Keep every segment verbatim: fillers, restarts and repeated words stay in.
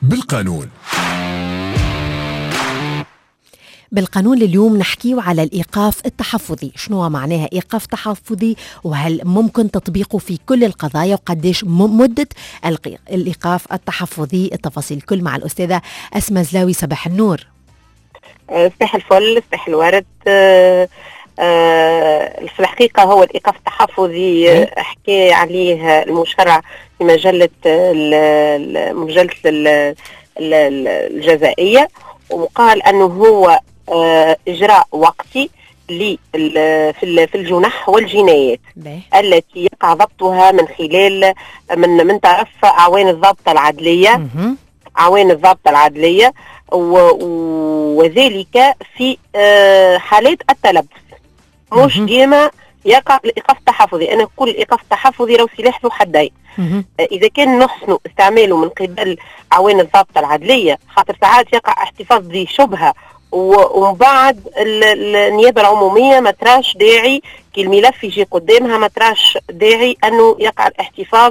بالقانون. بالقانون اليوم نحكيه على الإيقاف التحفظي. شنو معناها إيقاف تحفظي، وهل ممكن تطبيقه في كل القضايا، وقديش مدة الإيقاف التحفظي؟ التفاصيل كل مع الأستاذة أسماء زلاوي. صباح النور. صباح الفل، صباح الورد. أه أه في الحقيقة هو الإيقاف التحفظي حكي عليه المشرع في مجلة مجلة الجزائية، وقال أنه هو إجراء وقتي في الجنح والجنايات التي يقع ضبطها من خلال من من طرف أعوان الضابطة العدلية أعوان الضابطة العدلية وذلك في حالات التلبس. مش ديما يقع الإيقاف التحفظي. أنا أقول الإيقاف التحفظي لو سلاح ذو حدين. إذا كان نحسن استعماله من قبل أعوان الضابطة العدلية، خاطر ساعات يقع احتفاظ ذي شبهة ومن بعد النيابة العمومية ما تراش داعي كي الملف يجي قدامها، ما تراش داعي أنه يقع الاحتفاظ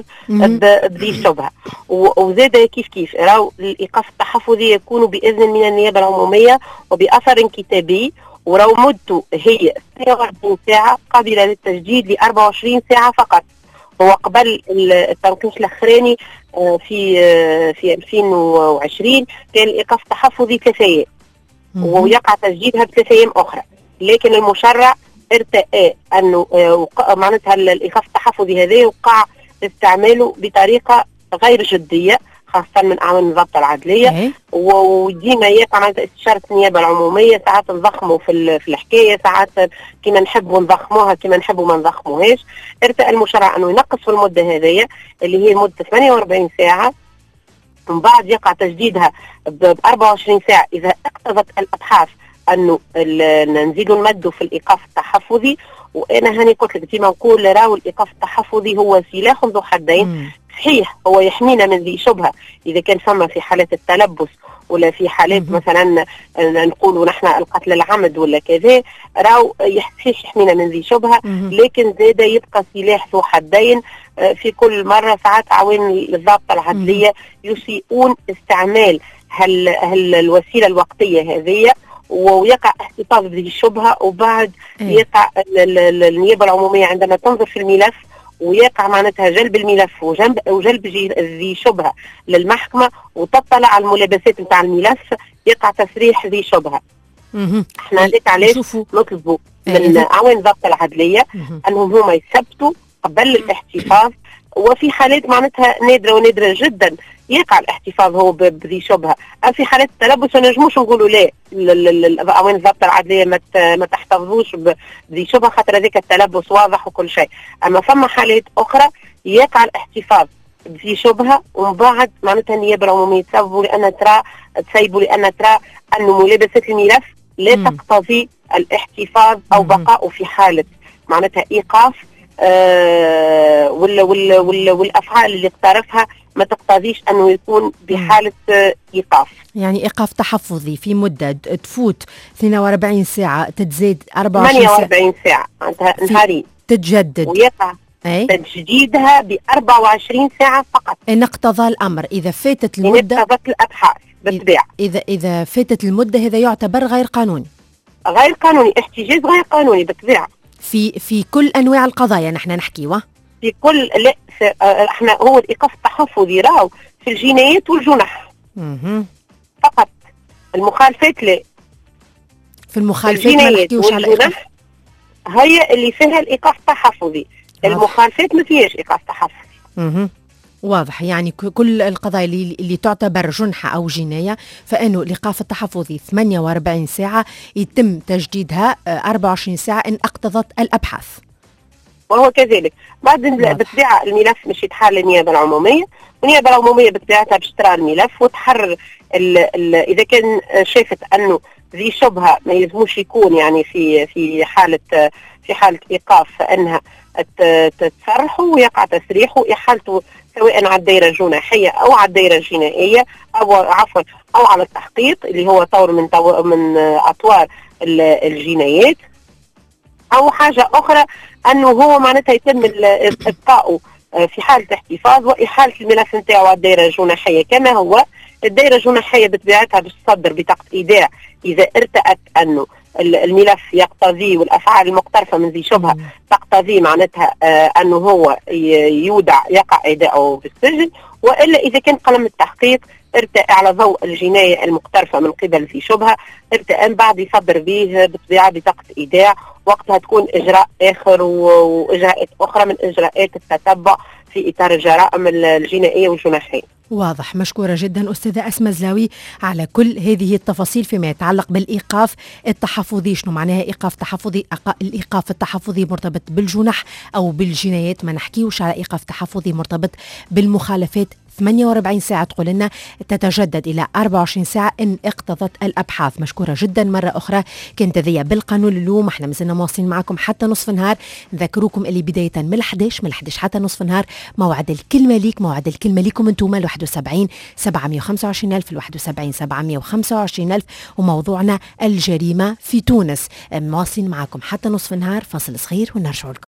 بذي شبهة. وزاد كيف كيف راو الإيقاف التحفظي يكون بإذن من النيابة العمومية وبأثر كتابي، ورو مدته هي ستة وأربعين ساعة قابلة للتجديد ل أربعة وعشرين ساعة فقط. هو قبل التنقيش الأخراني في في ألفين وعشرين كان الإيقاف التحفظي ثلاثة أيام ويقع تجديدها بثلاثة أيام أخرى، لكن المشرع ارتأى أنه معناتها الإيقاف التحفظي هذا وقع استعماله بطريقة غير جدية خاصة من أعوان الضبطة العدلية، وديما يقع معناتها استشارة النيابة العمومية ساعات نضخموا في في الحكاية، ساعات كما نحبوا نضخموها كما نحبوا ما نضخموهاش. ارتأى المشرع أنه ينقص في المدة هذه اللي هي مدة ثمانية وأربعين ساعة، من بعد يقع تجديدها ب أربعة وعشرين ساعة إذا اقتضت الأبحاث أنه نزيدوا نمدوا في الإيقاف التحفظي. وأنا هاني قلت لك ديما نقول راهو الإيقاف التحفظي هو سلاح ذو حدين. صحيح هو يحمينا من ذي شبهة إذا كان فما في حالات التلبس ولا في حالات مثلا نقولوا نحن القتل العمد ولا كذا، راهو يحفيش يحمينا من ذي شبهة، لكن زاد يبقى سلاح ذو حدين. في كل مرة ساعات عوان الضابطة العدلية يسيئون استعمال هل, هل الوسيلة الوقتية هذه ويقع احتفاظ بذي الشبهة، وبعد يقع النيابة العمومية عندما تنظر في الملف ويقع معناتها جلب الملف وجلب وجلب ذي شبهة للمحكمة وتطلع على الملابسات نتاع الملف، يقع تسريح ذي شبهة. احنا هذيك علاش نطلبوا من أعوان الضبطة العدلية أنهم هما يثبتوا قبل الاحتفاظ، وفي حالات معناتها نادرة ونادرة جدا يقع الاحتفاظ هو بذي شبهة. في حالات التلبس ما نجموش نقولوا لا أعوان الضبطة العدلية ما تحتفظوش بذي شبهة خاطر هذاك التلبس واضح وكل شيء. أما فما حالات أخرى يقع الاحتفاظ بذي شبهة ومن بعد معناتها النيابة العمومية تسيبوا لأن ترى تسيبوا لأن ترى أن ملابسة الملف لا تقتضي الاحتفاظ أو بقاء في حالة معناتها إيقاف آه ولا ولا ولا والافعال اللي اقترفها ما تقتضيش انه يكون بحاله آه ايقاف. يعني ايقاف تحفظي في مده تفوت اثنين وأربعين ساعه تتزاد أربعة وعشرين ثمانية وأربعين ساعه نهارين تتجدد ويقع أي؟ تجديدها ب أربعة وعشرين ساعه فقط ان اقتضى الامر. اذا فاتت المده إن اقتضت الابحاث بالطبيعه. اذا اذا فاتت المده هذا يعتبر غير قانوني. غير قانوني، احتجاز غير قانوني بالطبيعه. في في كل انواع القضايا نحن نحكيوا في كل لا احنا هو الايقاف التحفظي راهو في الجنايات والجنح اها فقط. المخالفات لا. في المخالفات ما نحكيوش على الجنح هي اللي فيها الايقاف التحفظي. المخالفات ما فيهاش ايقاف تحفظي. اها واضح. يعني كل القضايا اللي, اللي تعتبر جنحة أو جناية فإنه الإيقاف التحفظي ثمانية وأربعين ساعة يتم تجديدها أربعة وعشرين ساعة إن اقتضت الأبحاث. وهو كذلك. بعد بالطبيعة الملف مش يتحال للنيابة العمومية، والنيابة العمومية بطبيعتها باش ترى الملف وتحرر ال ال إذا كان شافت أنه ذي شبهة ما يلزموش يكون يعني في في حالة في حالة إيقاف فإنها تتصرحوا ويقع تسريحه إحالته سواء على الدائرة الجناحية أو على الدائرة الجنائية أو عفوا أو على التحقيق اللي هو طور من طو من أطوار الجنايات، أو حاجة أخرى أنه هو معناتها يتم إبقاؤه في حالة احتفاظ وإحالة الملف نتاعو على الدائرة الجناحية كما هو الدائرة الجنحية بطبيعتها باش تصدر بطاقة إيداع إذا ارتأت أنه الملف يقتضي والأفعال المقترفة من ذي شبهة تقتضي معناتها آه أنه هو يودع يقع إيداعه في السجن، وإلا إذا كان قلم التحقيق ارتأى على ضوء الجناية المقترفة من قبل ذي شبهة ارتأى من بعد يصدر به بطبيعة بطاقة إيداع، وقتها تكون إجراء آخر وإجراءات أخرى من إجراءات التتبع في إطار الجرائم الجنائية والجنحية. واضح. مشكورة جدا أستاذة أسماء زلاوي على كل هذه التفاصيل فيما يتعلق بالإيقاف التحفظي. شنو معناها إيقاف تحفظي؟ الإيقاف التحفظي مرتبط بالجنح أو بالجنايات، ما نحكيوش على إيقاف تحفظي مرتبط بالمخالفات. ثمانية وأربعين ساعة تقول لنا تتجدد إلى أربعة وعشرين ساعة إن اقتضت الأبحاث. مشكورة جدا مرة أخرى. كانت هذيا بالقانون اليوم. احنا مازلنا مواصلين معكم حتى نصف النهار. نذكروكم اللي بداية من الحداش من الحداش حتى نصف النهار موعد الكلمة ليك، موعد الكلمة ليكم انتم الواحد وسبعين سبعمية وخمسة وعشرين ألف الواحد وسبعين سبعمية وخمسة وعشرين ألف، وموضوعنا الجريمة في تونس. مواصلين معكم حتى نصف النهار. فاصل صغير ونرجع لكم.